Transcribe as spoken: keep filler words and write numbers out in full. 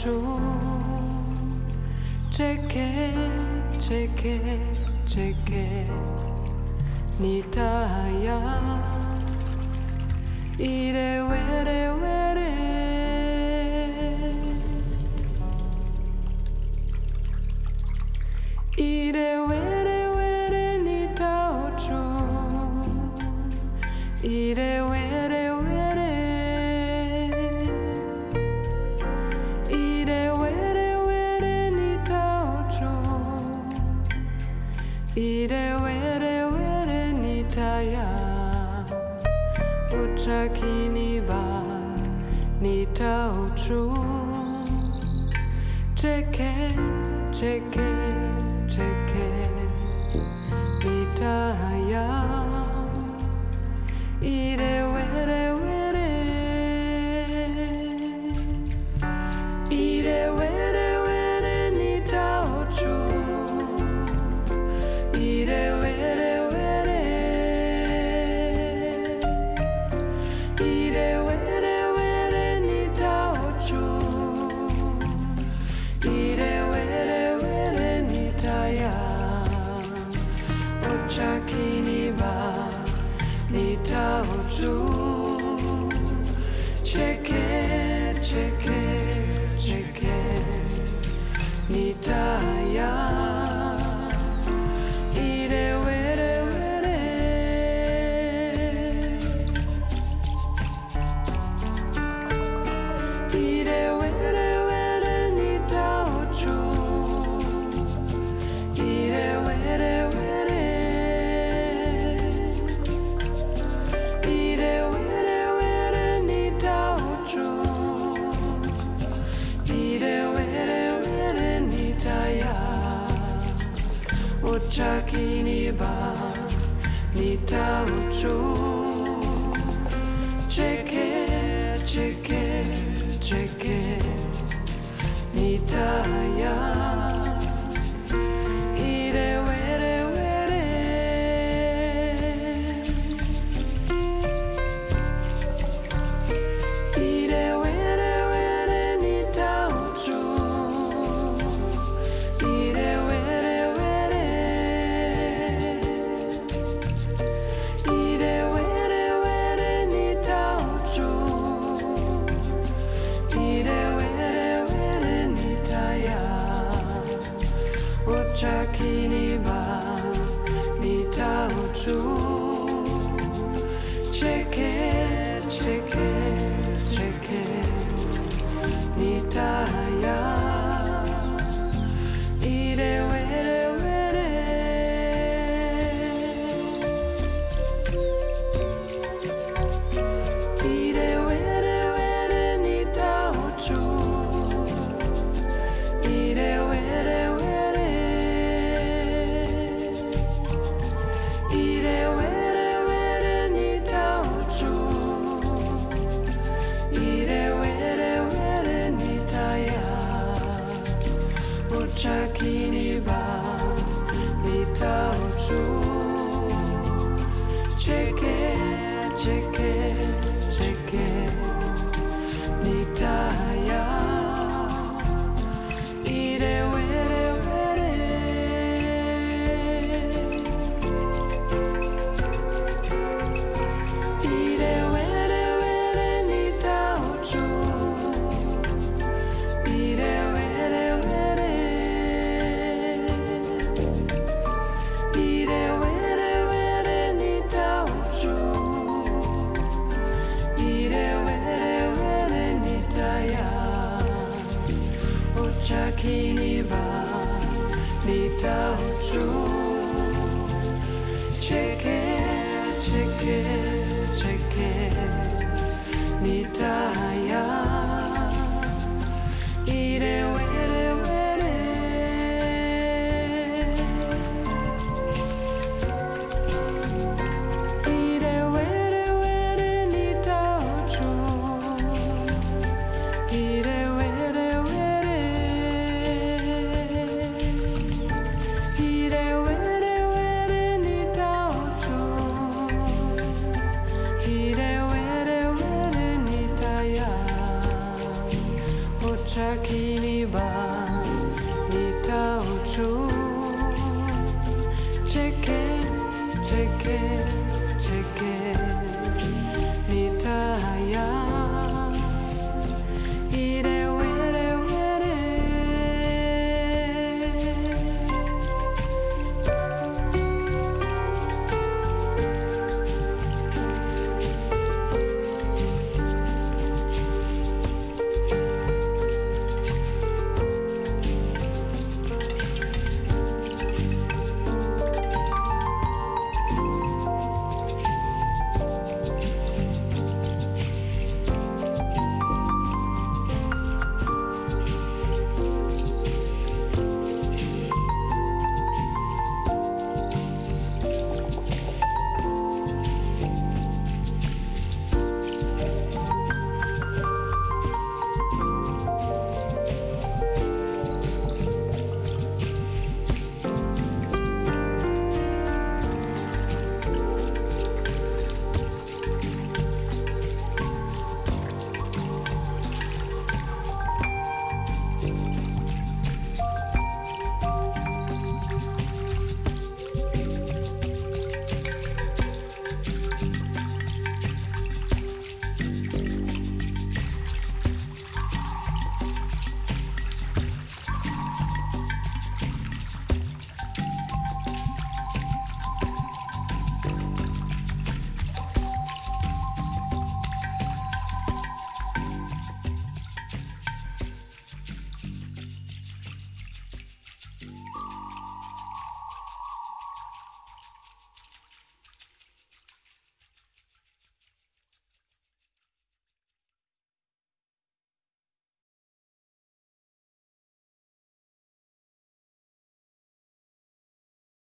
nitauchu. Cheke, cheke, cheke, nitaya. Ire were were, ire were were nitauchu. Ire were were, ire were were nitauchu. Ire were were nitaya. Utrakini ba nitauchu. Cheke, cheke, cheke, nitaya. Ire were were, ire were were nitauchu. Ire were were, ire were were nitauchu. Ire were were nitaya. Ochakini ba nitauchu. Cheke, cheke, cheke, nitaya. Ire were were, ire were were nitauchu. Ire were were, ire were were nitauchu. Ire were were nitaya. Ochakini ba nitauchu. Cheke, cheke, cheke, nitaya. Ire were were, ire were were nitauchu. Ire were were, ire were were nitauchu. Ire were were nitaya. Ochakini ba nitauchu.